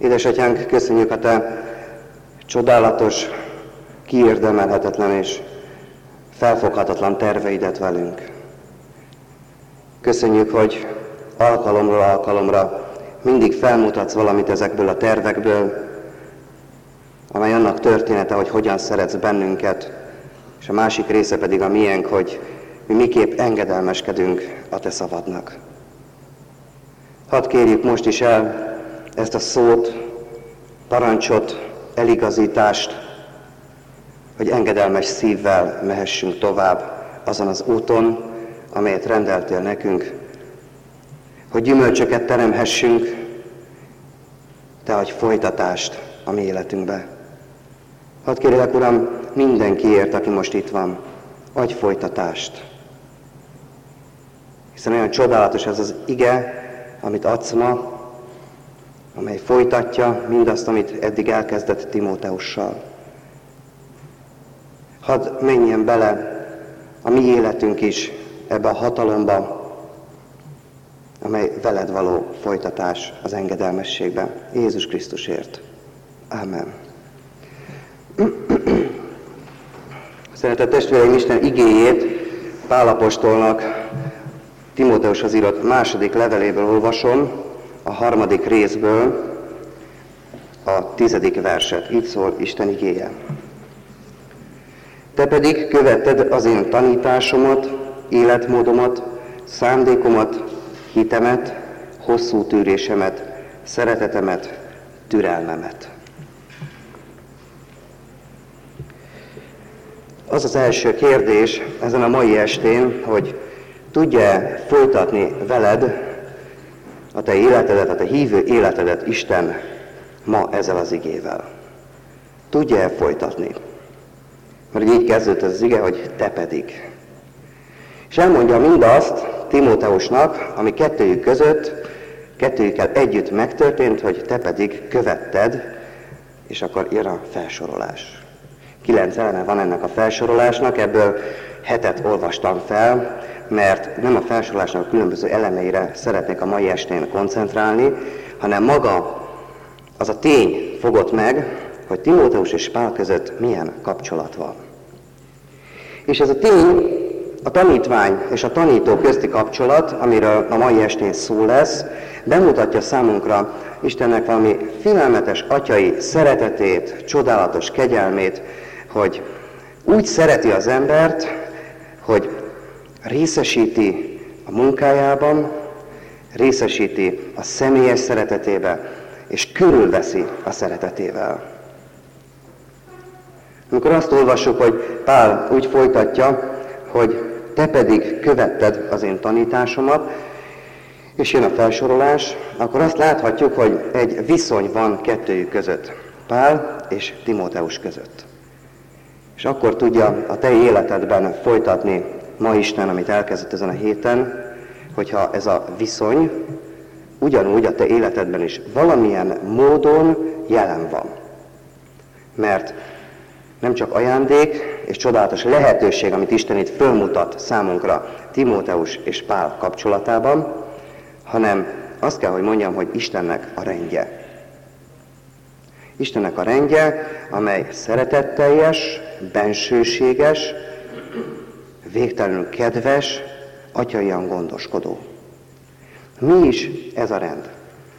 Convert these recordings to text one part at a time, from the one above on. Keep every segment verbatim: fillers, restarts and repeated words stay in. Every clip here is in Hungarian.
Édesatyánk, köszönjük a Te csodálatos, kiérdemelhetetlen és felfoghatatlan terveidet velünk. Köszönjük, hogy alkalomról alkalomra mindig felmutatsz valamit ezekből a tervekből, amely annak története, hogy hogyan szeretsz bennünket, és a másik része pedig a miénk, hogy mi miképp engedelmeskedünk a Te szavadnak. Hadd kérjük most is el ezt a szót, parancsot, eligazítást, hogy engedelmes szívvel mehessünk tovább azon az úton, amelyet rendeltél nekünk, hogy gyümölcsöket teremhessünk, Te adj folytatást a mi életünkbe. Hadd kérlek, Uram, mindenkiért, aki most itt van, adj folytatást. Hiszen olyan csodálatos ez az ige, amit adsz ma, amely folytatja mindazt, amit eddig elkezdett Timóteussal. Hadd menjen bele a mi életünk is ebbe a hatalomba, amely veled való folytatás az engedelmességben. Jézus Krisztusért. Ámen. Szeretett testvéreim, Isten igéjét Pál apostolnak Timóteushoz írott második leveléből olvasom, a harmadik részből a tizedik verset. Így szól Isten igéje. Te pedig követted az én tanításomat, életmódomat, szándékomat, hitemet, hosszú tűrésemet, szeretetemet, türelmemet. Az az első kérdés ezen a mai estén, hogy tudja folytatni veled a te életedet, a te hívő életedet Isten ma ezzel az igével. Tudja-e folytatni? Mert így kezdődött az ige, hogy te pedig. És elmondja mindazt Timóteusnak, ami kettőjük között, kettőjükkel együtt megtörtént, hogy te pedig követted, és akkor jön a felsorolás. Kilenc eleme van ennek a felsorolásnak, ebből hetet olvastam fel, mert nem a felsorolásnak a különböző elemeire szeretnék a mai estén koncentrálni, hanem maga az a tény fogott meg, hogy Timóteus és Pál között milyen kapcsolat van. És ez a tény, a tanítvány és a tanító közti kapcsolat, amiről a mai estén szó lesz, bemutatja számunkra Istennek valami félelmetes atyai szeretetét, csodálatos kegyelmét, hogy úgy szereti az embert, hogy részesíti a munkájában, részesíti a személyes szeretetébe, és körülveszi a szeretetével. Amikor azt olvassuk, hogy Pál úgy folytatja, hogy te pedig követted az én tanításomat, és jön a felsorolás, akkor azt láthatjuk, hogy egy viszony van kettőjük között, Pál és Timóteus között. És akkor tudja a te életedben folytatni ma Isten, amit elkezdett ezen a héten, hogyha ez a viszony ugyanúgy a te életedben is valamilyen módon jelen van. Mert nem csak ajándék és csodálatos lehetőség, amit Isten itt fölmutat számunkra Timóteus és Pál kapcsolatában, hanem azt kell, hogy mondjam, hogy Istennek a rendje. Istennek a rendje, amely szeretetteljes, bensőséges, végtelenül kedves, atyaian gondoskodó. Mi is ez a rend?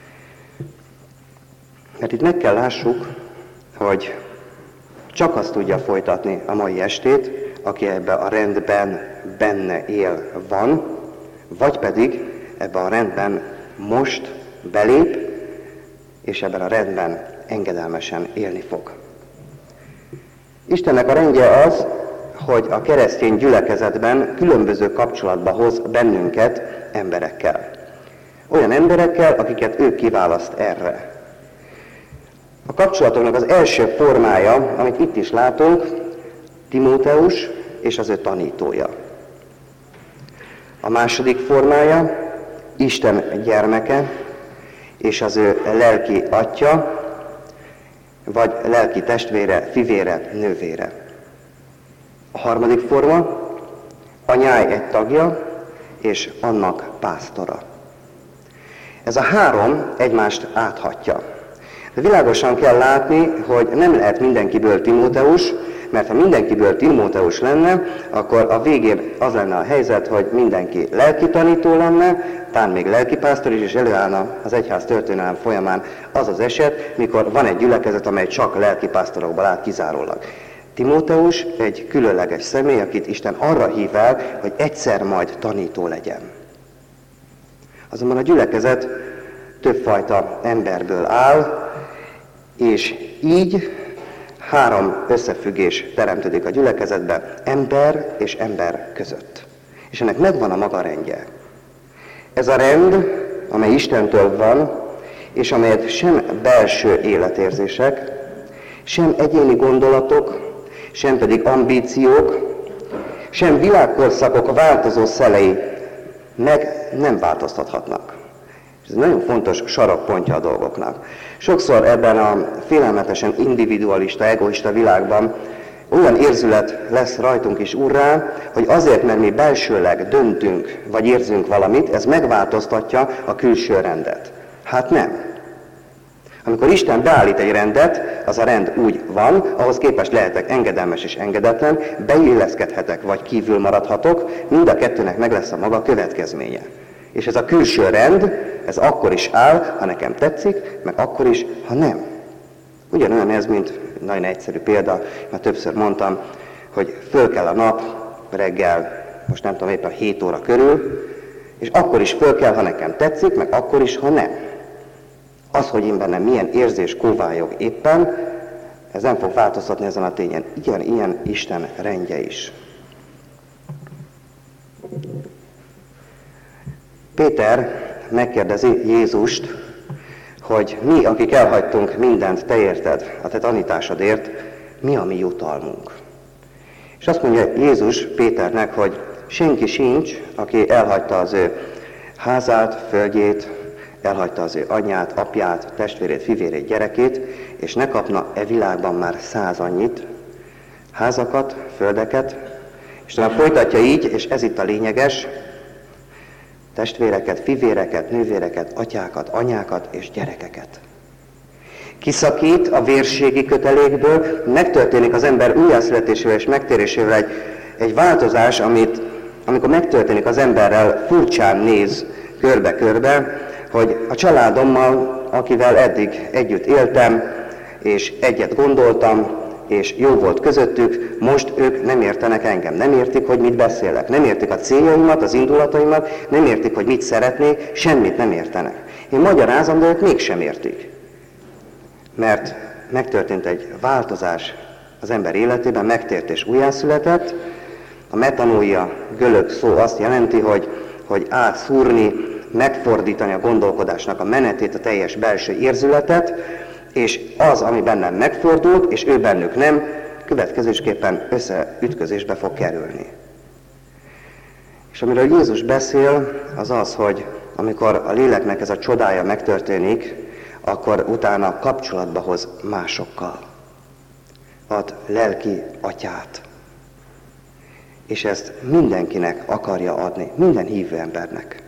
Mert itt meg kell lássuk, hogy csak azt tudja folytatni a mai estét, aki ebbe a rendben benne él van, vagy pedig ebbe a rendben most belép, és ebben a rendben engedelmesen élni fog. Istennek a rendje az, hogy a keresztény gyülekezetben különböző kapcsolatba hoz bennünket emberekkel. Olyan emberekkel, akiket ő kiválaszt erre. A kapcsolatoknak az első formája, amit itt is látunk, Timóteus és az ő tanítója. A második formája Isten gyermeke és az ő lelki atya, vagy lelki testvére, fivére, nővére. A harmadik forma, anyáj egy tagja, és annak pásztora. Ez a három egymást áthatja. De világosan kell látni, hogy nem lehet mindenkiből Timóteus, mert ha mindenkiből Timóteus lenne, akkor a végén az lenne a helyzet, hogy mindenki lelkitanító lenne, talán még lelkipásztor is, és előállna az egyház történelem folyamán az az eset, mikor van egy gyülekezet, amely csak lelkipásztorokból áll kizárólag. Timóteus egy különleges személy, akit Isten arra hív el, hogy egyszer majd tanító legyen. Azonban a gyülekezet többfajta emberből áll, és így három összefüggés teremtődik a gyülekezetbe ember és ember között. És ennek megvan a maga rendje. Ez a rend, amely Istentől van, és amelyet sem belső életérzések, sem egyéni gondolatok, sem pedig ambíciók, sem világkorszakok változó szelei meg nem változtathatnak. Ez egy nagyon fontos sarokpontja a dolgoknak. Sokszor ebben a félelmetesen individualista, egoista világban olyan érzület lesz rajtunk is urrá, hogy azért, mert mi belsőleg döntünk, vagy érzünk valamit, ez megváltoztatja a külső rendet. Hát nem. Amikor Isten beállít egy rendet, az a rend úgy van, ahhoz képest lehetek engedelmes és engedetlen, beilleszkedhetek vagy kívül maradhatok, mind a kettőnek meg lesz a maga következménye. És ez a külső rend, ez akkor is áll, ha nekem tetszik, meg akkor is, ha nem. Ugyanolyan ez, mint nagyon egyszerű példa, már többször mondtam, hogy föl kell a nap reggel, most nem tudom, éppen hét óra körül, és akkor is föl kell, ha nekem tetszik, meg akkor is, ha nem. Az, hogy én bennem milyen érzés kóvályog éppen, ez nem fog változtatni ezen a tényen. Igen, ilyen Isten rendje is. Péter megkérdezi Jézust, hogy mi, akik elhagytunk mindent, te érted, a te tanításodért, mi a mi jutalmunk? És azt mondja Jézus Péternek, hogy senki sincs, aki elhagyta az ő házát, földjét, elhagyta az ő anyját, apját, testvérét, fivérét, gyerekét, és ne kapna e világban már száz annyit, házakat, földeket, és talán folytatja így, és ez itt a lényeges, testvéreket, fivéreket, nővéreket, atyákat, anyákat és gyerekeket. Kiszakít a vérségi kötelékből, megtörténik az ember újjászületésével és megtérésével egy, egy változás, amit, amikor megtörténik az emberrel, furcsán néz körbe-körbe, hogy a családommal, akivel eddig együtt éltem, és egyet gondoltam, és jó volt közöttük, most ők nem értenek engem, nem értik, hogy mit beszélek, nem értik a céljaimat, az indulataimat, nem értik, hogy mit szeretnék, semmit nem értenek. Én magyarázom, de ők mégsem értik. Mert megtörtént egy változás az ember életében, megtért és újjászületett. A metanóia görög szó azt jelenti, hogy, hogy átszúrni, megfordítani a gondolkodásnak a menetét, a teljes belső érzületet, és az, ami bennem megfordult, és ő bennük nem, következésképpen összeütközésbe fog kerülni. És amiről Jézus beszél, az az, hogy amikor a léleknek ez a csodája megtörténik, akkor utána kapcsolatba hoz másokkal. Ad lelki atyát. És ezt mindenkinek akarja adni, minden hívő embernek.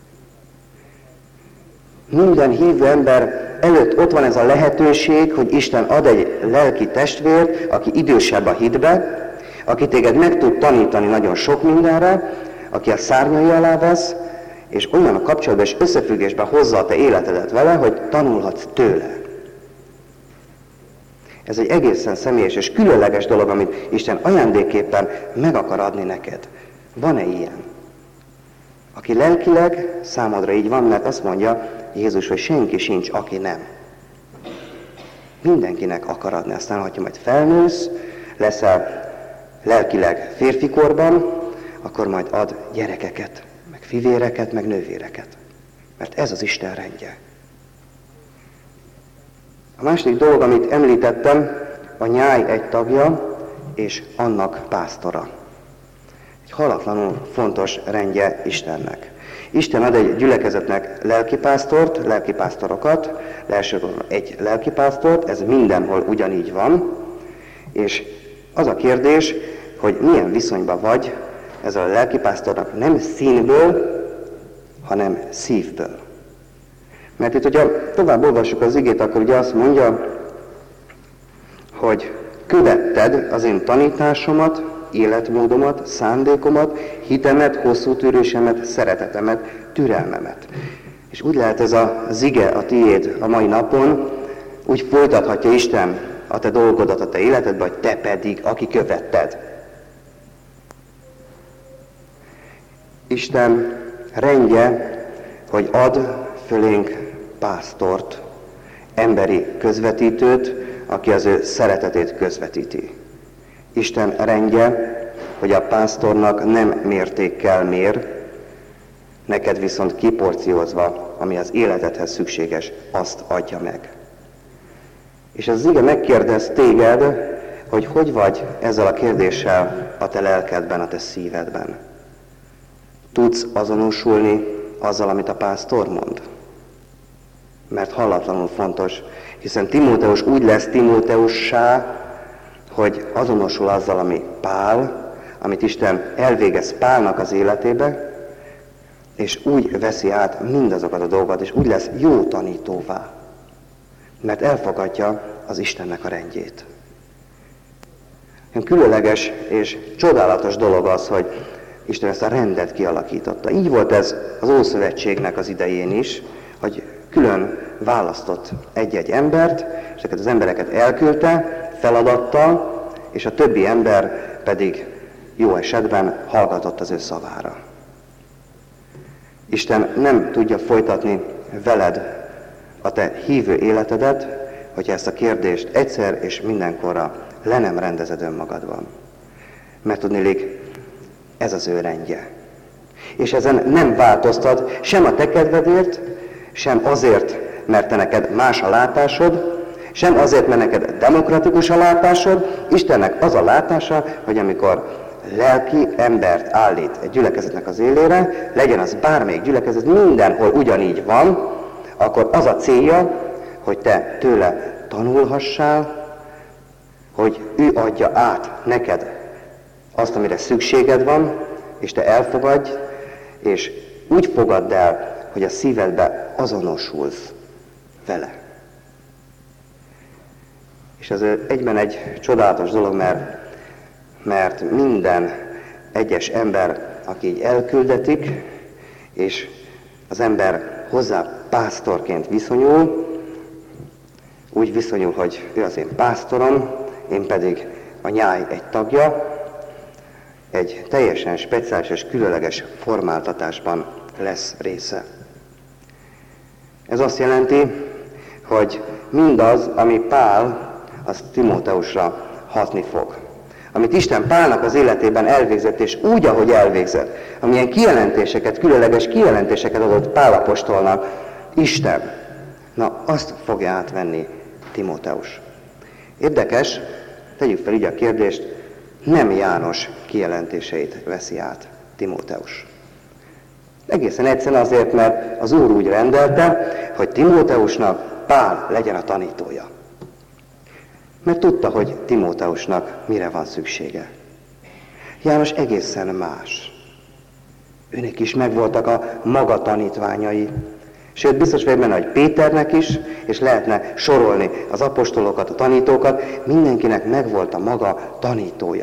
Minden hívő ember előtt ott van ez a lehetőség, hogy Isten ad egy lelki testvért, aki idősebb a hitbe, aki téged meg tud tanítani nagyon sok mindenre, aki a szárnyai alá vesz, és olyan a kapcsolatban és összefüggésben hozza a te életedet vele, hogy tanulhatsz tőle. Ez egy egészen személyes és különleges dolog, amit Isten ajándékképpen meg akar adni neked. Van-e ilyen? Aki lelkileg számodra így van, mert azt mondja Jézus, hogy senki sincs, aki nem. Mindenkinek akar adni. Aztán, hogyha majd felnősz, leszel lelkileg férfikorban, akkor majd ad gyerekeket, meg fivéreket, meg nővéreket. Mert ez az Isten rendje. A második dolog, amit említettem, a nyáj egy tagja, és annak pásztora. Egy halatlanul fontos rendje Istennek. Isten ad egy gyülekezetnek lelkipásztort, lelkipásztorokat, elsősorban egy lelkipásztort, ez mindenhol ugyanígy van, és az a kérdés, hogy milyen viszonyban vagy ezzel a lelkipásztornak nem színből, hanem szívből. Mert itt, hogyha tovább olvassuk az igét, akkor ugye azt mondja, hogy követted az én tanításomat, életmódomat, szándékomat, hitemet, hosszú tűrésemet, szeretetemet, türelmemet. És úgy lehet ez az ige a tiéd a mai napon, úgy folytathatja Isten a te dolgodat, a te életedbe, hogy te pedig, aki követted. Isten rendje, hogy ad fölénk pásztort, emberi közvetítőt, aki az ő szeretetét közvetíti. Isten rendje, hogy a pásztornak nem mértékkel mér, neked viszont kiporciózva, ami az életedhez szükséges, azt adja meg. És az ige megkérdez téged, hogy hogy vagy ezzel a kérdéssel a te lelkedben, a te szívedben. Tudsz azonosulni azzal, amit a pásztor mond? Mert hallatlanul fontos, hiszen Timóteus úgy lesz Timóteussá, hogy azonosul azzal, ami Pál, amit Isten elvégez Pálnak az életébe, és úgy veszi át mindazokat a dolgokat, és úgy lesz jó tanítóvá, mert elfogadja az Istennek a rendjét. Különleges és csodálatos dolog az, hogy Isten ezt a rendet kialakította. Így volt ez az Ószövetségnek az idején is, hogy külön választott egy-egy embert, és ezeket az embereket elküldte feladattal, és a többi ember pedig jó esetben hallgatott az ő szavára. Isten nem tudja folytatni veled a te hívő életedet, hogyha ezt a kérdést egyszer és mindenkorra le nem rendezed önmagadban. Mert tudniillik, ez az ő rendje. És ezen nem változtat sem a te kedvedért, sem azért, mert te neked más a látásod, sem azért, mert neked demokratikus a látásod. Istennek az a látása, hogy amikor lelki embert állít egy gyülekezetnek az élére, legyen az bármelyik gyülekezet, mindenhol ugyanígy van, akkor az a célja, hogy te tőle tanulhassál, hogy ő adja át neked azt, amire szükséged van, és te elfogadj, és úgy fogadd el, hogy a szívedbe azonosulsz vele. És ez egyben egy csodálatos dolog, mert, mert minden egyes ember, aki így elküldetik, és az ember hozzá pásztorként viszonyul, úgy viszonyul, hogy ő az én pásztorom, én pedig a nyáj egy tagja, egy teljesen speciális és különleges formáltatásban lesz része. Ez azt jelenti, hogy mindaz, ami Pál, az Timóteusra hatni fog. Amit Isten Pálnak az életében elvégzett, és úgy, ahogy elvégzett, amilyen kijelentéseket, különleges kijelentéseket adott Pál apostolnak, Isten, na azt fogja átvenni Timóteus. Érdekes, tegyük fel így a kérdést, nem János kijelentéseit veszi át Timóteus. Egészen egyszerűen azért, mert az Úr úgy rendelte, hogy Timóteusnak Pál legyen a tanítója. Mert tudta, hogy Timóteusnak mire van szüksége. János egészen más. Őnek is megvoltak a maga tanítványai. Sőt, biztos vagyok benne, hogy Péternek is, és lehetne sorolni az apostolokat, a tanítókat, mindenkinek megvolt a maga tanítója.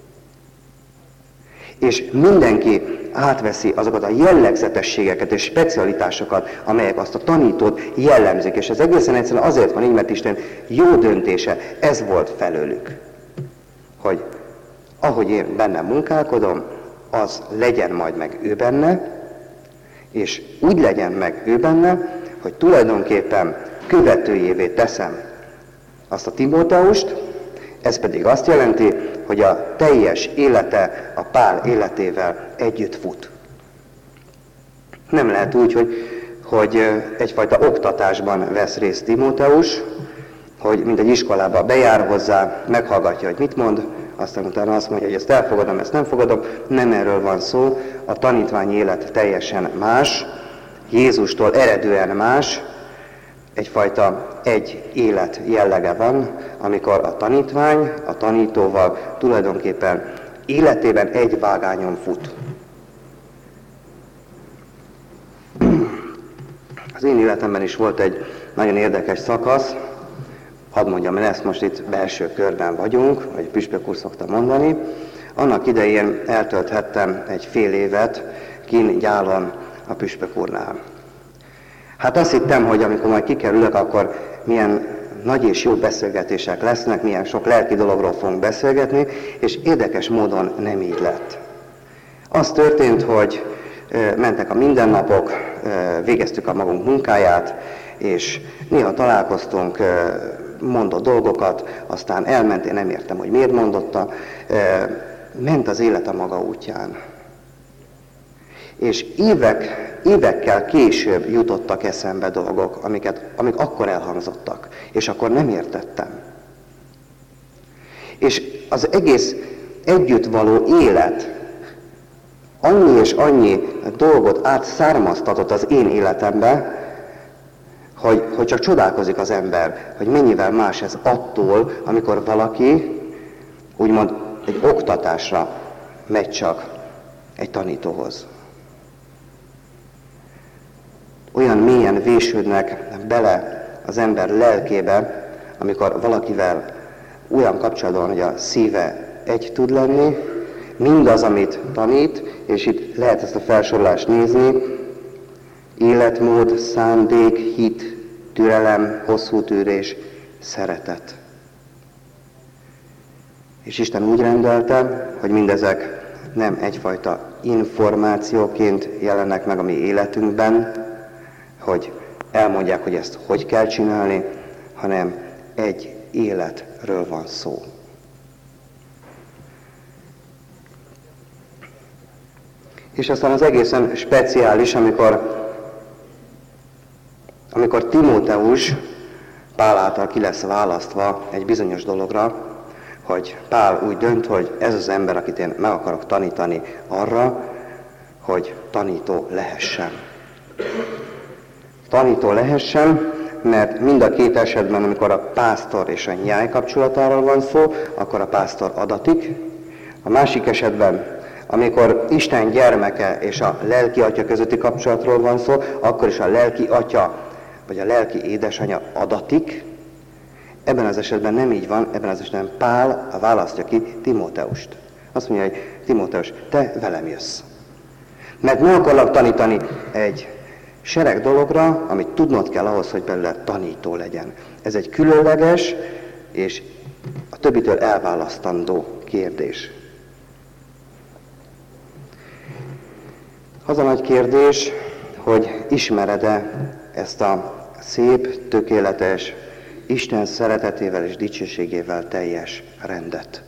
És mindenki átveszi azokat a jellegzetességeket és specialitásokat, amelyek azt a tanítót jellemzik. És ez egészen egyszerűen azért van így, mert Isten jó döntése, ez volt felőlük. Hogy ahogy én benne munkálkodom, az legyen majd meg ő benne, és úgy legyen meg ő benne, hogy tulajdonképpen követőjévé teszem azt a Timóteust, ez pedig azt jelenti, hogy a teljes élete a Pál életével együtt fut. Nem lehet úgy, hogy, hogy egyfajta oktatásban vesz részt Timóteus, hogy mint egy iskolába bejár hozzá, meghallgatja, hogy mit mond, aztán utána azt mondja, hogy ezt elfogadom, ezt nem fogadom. Nem erről van szó, a tanítványi élet teljesen más, Jézustól eredően más, egyfajta egy élet jellege van, amikor a tanítvány a tanítóval tulajdonképpen életében egy vágányon fut. Az én életemben is volt egy nagyon érdekes szakasz, hadd mondjam el, ezt most itt belső körben vagyunk, vagy püspök úr szokta mondani. Annak idején eltölthettem egy fél évet kinn Gyálon a püspök úrnál. Hát azt hittem, hogy amikor majd kikerülök, akkor milyen nagy és jó beszélgetések lesznek, milyen sok lelki dologról fogunk beszélgetni, és érdekes módon nem így lett. Az történt, hogy mentek a mindennapok, végeztük a magunk munkáját, és néha találkoztunk, mondott dolgokat, aztán elment, én nem értem, hogy miért mondotta, ment az élet a maga útján. És évek, évekkel később jutottak eszembe dolgok, amiket, amik akkor elhangzottak, és akkor nem értettem. És az egész együtt való élet annyi és annyi dolgot átszármaztatott az én életembe, hogy, hogy csak csodálkozik az ember, hogy mennyivel más ez attól, amikor valaki úgymond egy oktatásra megy csak egy tanítóhoz. Olyan mélyen vésődnek bele az ember lelkébe, amikor valakivel olyan kapcsolatban, hogy a szíve egy tud lenni, mindaz, amit tanít, és itt lehet ezt a felsorolást nézni, életmód, szándék, hit, türelem, hosszú tűrés, szeretet. És Isten úgy rendelte, hogy mindezek nem egyfajta információként jelennek meg a mi életünkben, hogy elmondják, hogy ezt hogy kell csinálni, hanem egy életről van szó. És aztán az egészen speciális, amikor, amikor Timóteus Pál által ki lesz választva egy bizonyos dologra, hogy Pál úgy dönt, hogy ez az ember, akit én meg akarok tanítani arra, hogy tanító lehessen. Tanító lehessen, mert mind a két esetben, amikor a pásztor és a nyáj kapcsolatáról van szó, akkor a pásztor adatik. A másik esetben, amikor Isten gyermeke és a lelki atya közötti kapcsolatról van szó, akkor is a lelki atya vagy a lelki édesanyja adatik. Ebben az esetben nem így van, ebben az esetben Pál választja ki Timóteust. Azt mondja, hogy Timóteus, te velem jössz. Mert meg akarlak tanítani egy sereg dologra, amit tudnod kell ahhoz, hogy belőle tanító legyen. Ez egy különleges és a többitől elválasztandó kérdés. Az a nagy kérdés, hogy ismered-e ezt a szép, tökéletes, Isten szeretetével és dicsőségével teljes rendet.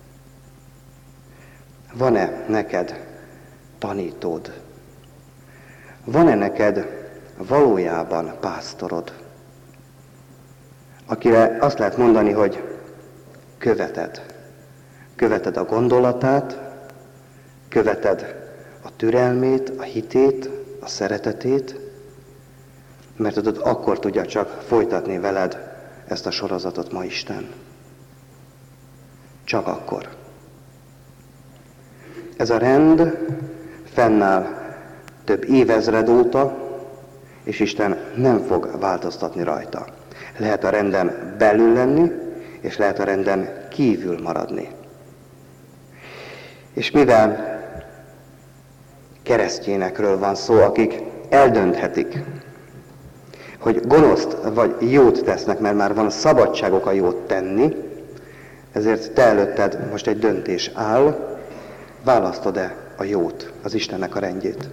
Van-e neked tanítód? Van-e neked valójában pásztorod, akire azt lehet mondani, hogy követed. Követed a gondolatát, követed a türelmét, a hitét, a szeretetét, mert tudod, akkor tudja csak folytatni veled ezt a sorozatot ma Isten. Csak akkor. Ez a rend fennáll több évezred óta, és Isten nem fog változtatni rajta. Lehet a renden belül lenni, és lehet a renden kívül maradni. És mivel keresztényekről van szó, akik eldönthetik, hogy gonoszt vagy jót tesznek, mert már van szabadságok a jót tenni, ezért te előtted most egy döntés áll, választod-e a jót, az Istennek a rendjét.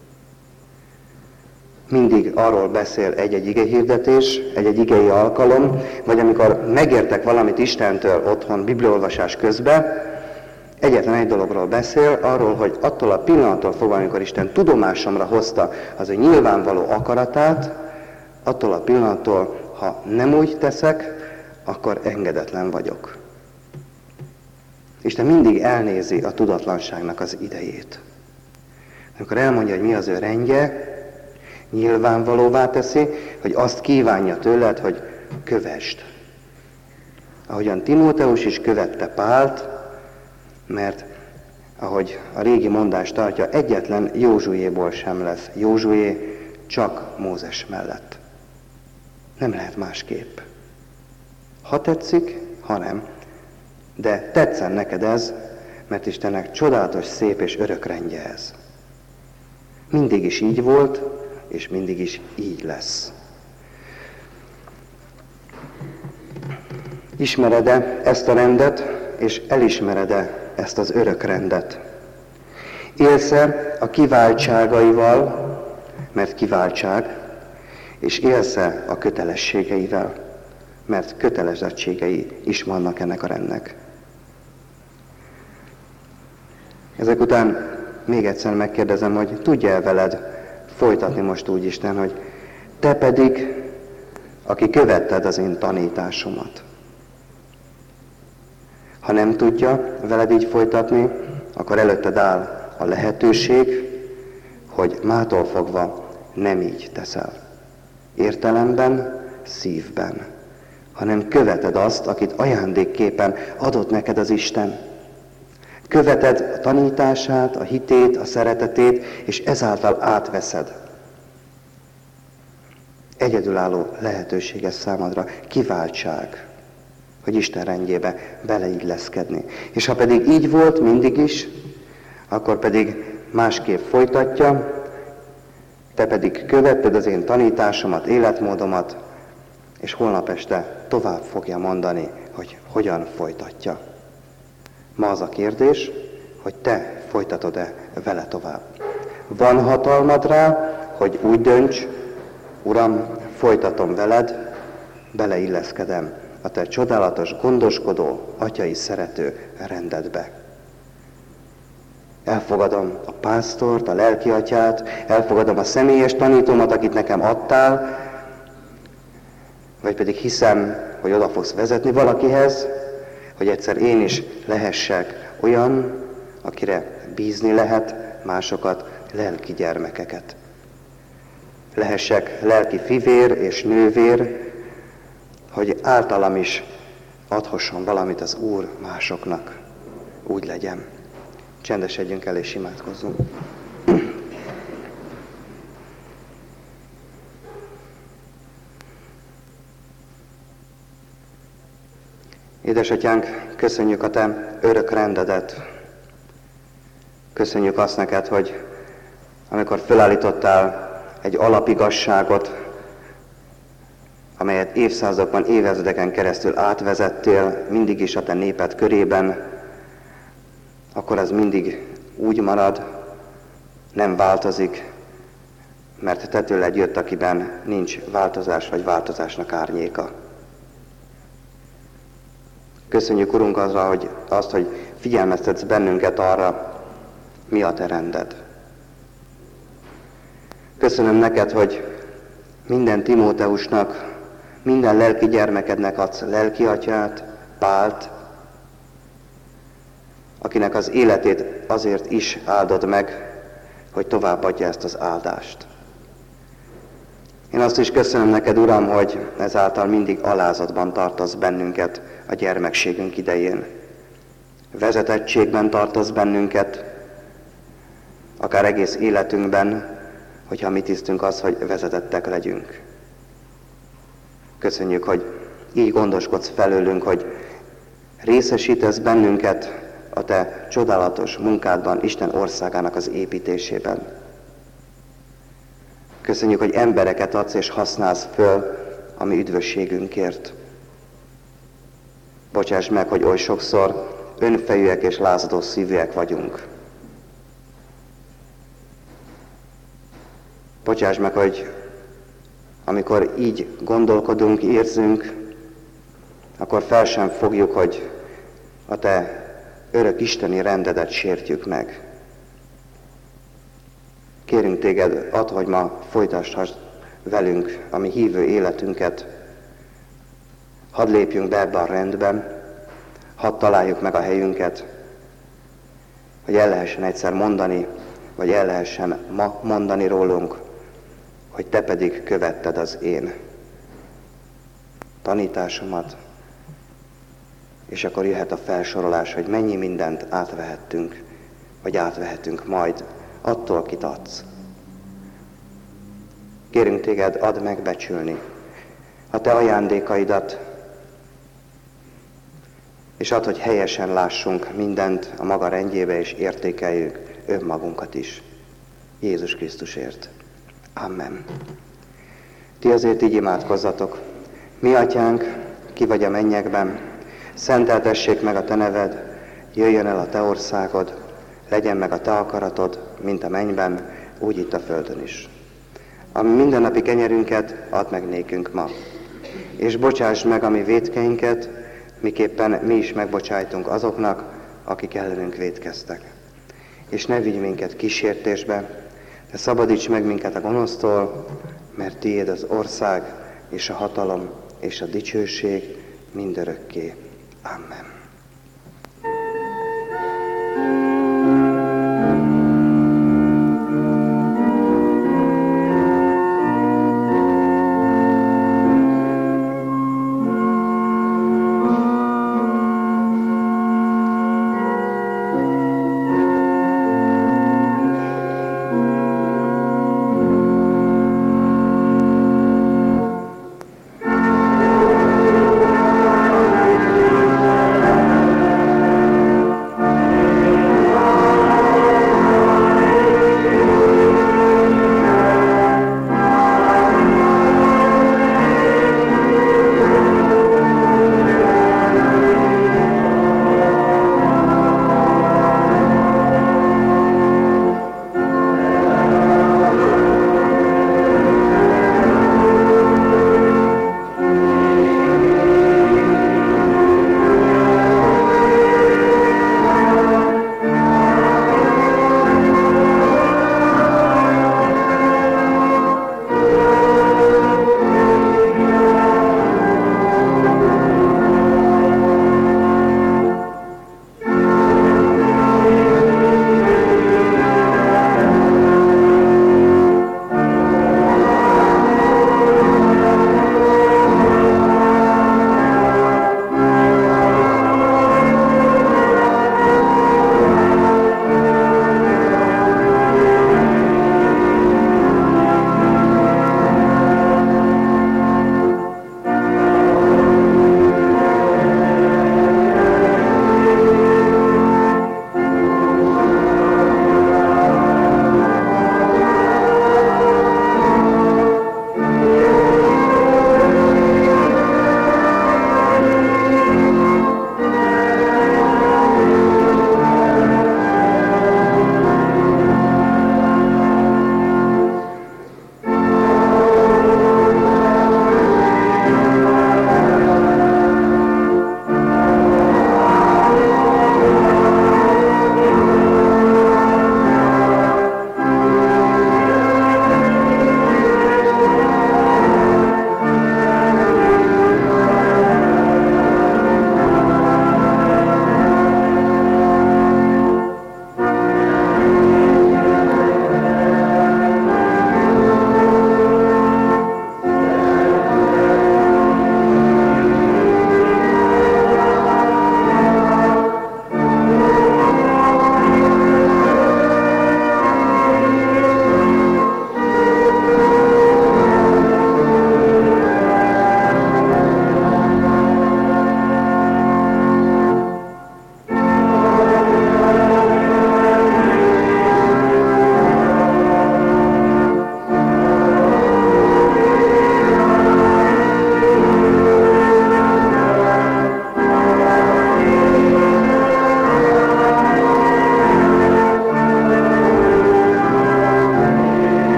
Mindig arról beszél egy-egy igehirdetés, egy-egy igei alkalom, vagy amikor megértek valamit Istentől otthon bibliaolvasás közben, egyetlen egy dologról beszél, arról, hogy attól a pillanattól fogva, amikor Isten tudomásomra hozta az ő nyilvánvaló akaratát, attól a pillanattól, ha nem úgy teszek, akkor engedetlen vagyok. Isten mindig elnézi a tudatlanságnak az idejét. Amikor elmondja, hogy mi az ő rendje, nyilvánvalóvá teszi, hogy azt kívánja tőled, hogy kövesd. Ahogyan Timóteus is követte Pált, mert ahogy a régi mondás tartja, egyetlen Józsuéból sem lesz Józsué, csak Mózes mellett. Nem lehet másképp. Ha tetszik, ha nem, de tetszen neked ez, mert Istennek csodálatos, szép és örök rendje ez. Mindig is így volt, és mindig is így lesz. Ismered-e ezt a rendet, és elismered-e ezt az örök rendet? Élsz-e a kiváltságaival, mert kiváltság, és élsz-e a kötelességeivel, mert kötelezettségei is vannak ennek a rendnek. Ezek után még egyszer megkérdezem, hogy tudja-e veled folytatni most úgy Isten, hogy te pedig, aki követted az én tanításomat. Ha nem tudja veled így folytatni, akkor előtted áll a lehetőség, hogy mától fogva nem így teszel. Értelemben, szívben, hanem követed azt, akit ajándékképpen adott neked az Isten. Követed a tanítását, a hitét, a szeretetét, és ezáltal átveszed. Egyedülálló lehetőség ez számodra, kiváltság, hogy Isten rendjébe beleilleszkedni. És ha pedig így volt mindig is, akkor pedig másképp folytatja, te pedig követted az én tanításomat, életmódomat, és holnap este tovább fogja mondani, hogy hogyan folytatja. Ma az a kérdés, hogy te folytatod-e vele tovább. Van hatalmad rá, hogy úgy dönts, Uram, folytatom veled, beleilleszkedem a te csodálatos, gondoskodó, atyai szerető rendedbe. Elfogadom a pásztort, a lelki atyát, elfogadom a személyes tanítómat, akit nekem adtál, vagy pedig hiszem, hogy oda fogsz vezetni valakihez, hogy egyszer én is lehessek olyan, akire bízni lehet másokat, lelki gyermekeket. Lehessek lelki fivér és nővér, hogy általam is adhasson valamit az Úr másoknak. Úgy legyen. Csendesedjünk el és imádkozzunk. Édesatyánk, köszönjük a te örök rendedet. Köszönjük azt neked, hogy amikor felállítottál egy alapigasságot, amelyet évszázadokban, évezredeken keresztül átvezettél, mindig is a te néped körében, akkor az mindig úgy marad, nem változik, mert te tőled jött, akiben nincs változás vagy változásnak árnyéka. Köszönjük, Urunk, azra, hogy azt, hogy figyelmeztetsz bennünket arra, mi a te rended. Köszönöm neked, hogy minden Timóteusnak, minden lelki gyermekednek adsz lelki atyát, Pált, akinek az életét azért is áldod meg, hogy továbbadja ezt az áldást. Én azt is köszönöm neked, Uram, hogy ezáltal mindig alázatban tartasz bennünket a gyermekségünk idején. Vezetettségben tartasz bennünket, akár egész életünkben, hogyha mi tisztünk az, hogy vezetettek legyünk. Köszönjük, hogy így gondoskodsz felőlünk, hogy részesítesz bennünket a te csodálatos munkádban, Isten országának az építésében. Köszönjük, hogy embereket adsz és használsz föl a mi üdvösségünkért. Bocsáss meg, hogy oly sokszor önfejűek és lázadó szívűek vagyunk. Bocsáss meg, hogy amikor így gondolkodunk, érzünk, akkor fel sem fogjuk, hogy a te örök isteni rendedet sértjük meg. Kérünk téged, add, hogy ma folytassd velünk a mi hívő életünket. Hadd lépjünk be ebbe a rendben, hadd találjuk meg a helyünket, hogy el lehessen egyszer mondani, vagy el lehessen ma mondani rólunk, hogy te pedig követted az én tanításomat, és akkor jöhet a felsorolás, hogy mennyi mindent átvehettünk, vagy átvehetünk majd attól, kit adsz. kérünk téged, add megbecsülni a te ajándékaidat, és add, hogy helyesen lássunk mindent a maga rendjébe, és értékeljük önmagunkat is. Jézus Krisztusért. Amen. Ti azért így imádkozzatok. Mi atyánk, ki vagy a mennyekben, szenteltessék meg a te neved, jöjjön el a te országod, legyen meg a te akaratod, mint a mennyben, úgy itt a földön is. A mindennapi kenyerünket add meg nékünk ma, és bocsásd meg a mi vétkeinket, miképpen mi is megbocsájtunk azoknak, akik ellenünk vétkeztek. És ne vigy minket kísértésbe, de szabadíts meg minket a gonosztól, mert tiéd az ország, és a hatalom, és a dicsőség mindörökké. Amen.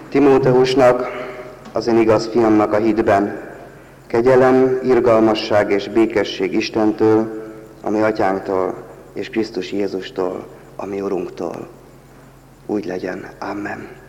Timóteusnak, az én igaz fiamnak a hitben, kegyelem, irgalmasság és békesség Istentől, a mi atyánktól, és Krisztus Jézustól, a mi Urunktól. Úgy legyen. Amen.